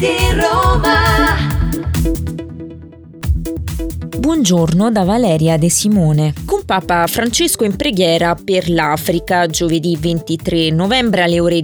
di Roma. Buongiorno da Valeria De Simone. Con Papa Francesco in preghiera per l'Africa, giovedì 23 novembre alle ore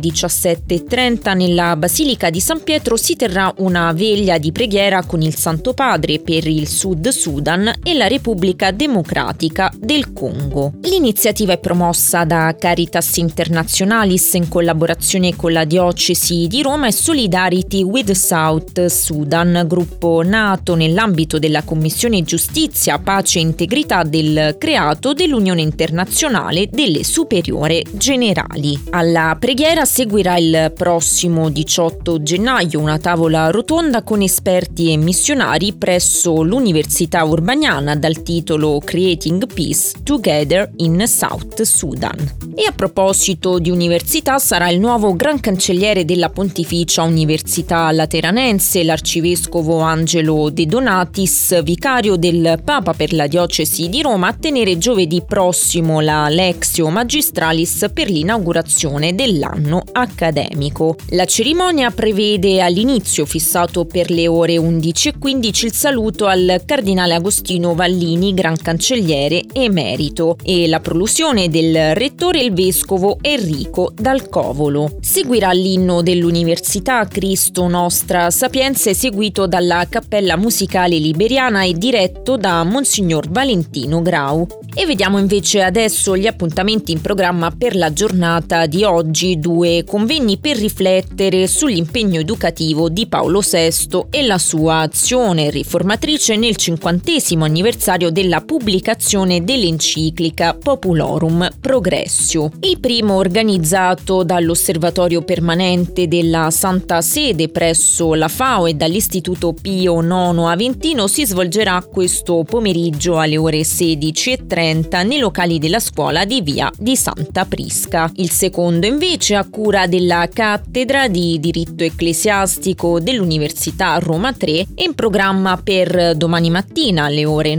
17:30 nella Basilica di San Pietro si terrà una veglia di preghiera con il Santo Padre per il Sud Sudan e la Repubblica Democratica del Congo. L'iniziativa è promossa da Caritas Internationalis in collaborazione con la Diocesi di Roma e Solidarity with South Sudan, gruppo nato nell'ambito della Commissione Giustizia, Pace e Integrità del Creato dell'Unione Internazionale delle Superiore Generali. Alla preghiera seguirà il prossimo 18 gennaio una tavola rotonda con esperti e missionari presso l'Università Urbaniana dal titolo Creating Peace Together in South Sudan. E a proposito di università, sarà il nuovo Gran Cancelliere della Pontificia Università Lateranense, l'arcivescovo Angelo De Donatis, vicario del Papa per la Diocesi di Roma, a tenere giovedì prossimo la Lectio Magistralis per l'inaugurazione dell'anno accademico. La cerimonia prevede all'inizio, fissato per le ore 11:15, il saluto al Cardinale Agostino Vallini, Gran Cancelliere emerito, e la prolusione del Rettore, il Vescovo Enrico Dal Covolo. Seguirà l'inno dell'Università Cristo Nostra Sapienza, eseguito dalla Cappella Musicale Liberiana e diretto da Monsignor Valentino Grau. E vediamo invece adesso gli appuntamenti in programma per la giornata di oggi: 2 convegni per riflettere sull'impegno educativo di Paolo VI e la sua azione riformatrice nel 50° anniversario della pubblicazione dell'enciclica Populorum Progressio. Il primo, organizzato dall'Osservatorio Permanente della Santa Sede presso la FAO e dall'Istituto Pio IX Aventino, si svolgerà questo pomeriggio alle ore 16:30 nei locali della scuola di via di Santa Prisca. Il secondo, invece, a cura della cattedra di diritto ecclesiastico dell'Università Roma 3, è in programma per domani mattina alle ore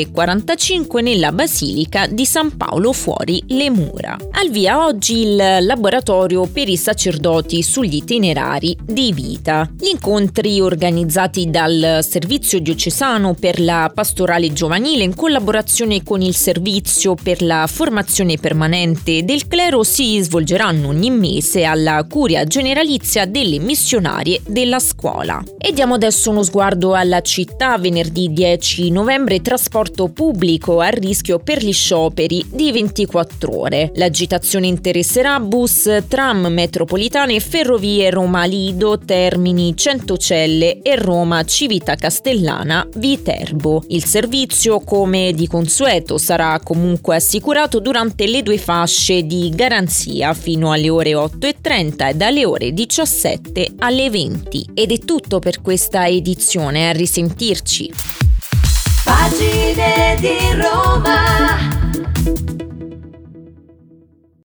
9:45 nella Basilica di San Paolo fuori le mura. Al via oggi il laboratorio per i sacerdoti sugli itinerari di vita. Gli incontri organizzati dal Servizio Diocesano per la Pastorale Giovanile in collaborazione con il Servizio per la Formazione Permanente del Clero si svolgeranno ogni mese alla Curia Generalizia delle Missionarie della Scuola. E diamo adesso uno sguardo alla città. Venerdì 10 novembre trasporto pubblico a rischio per gli scioperi di 24 ore. L'agitazione interesserà bus, tram, metropolitane e ferrovie Roma Lido, Termini, Centocelle e Roma Civita Castellana Viterbo. Il servizio, come di consueto, sarà comunque assicurato durante le 2 fasce di garanzia fino alle ore 8:30 e dalle ore 17 alle 20. Ed è tutto per questa edizione, a risentirci. Pagine di Roma.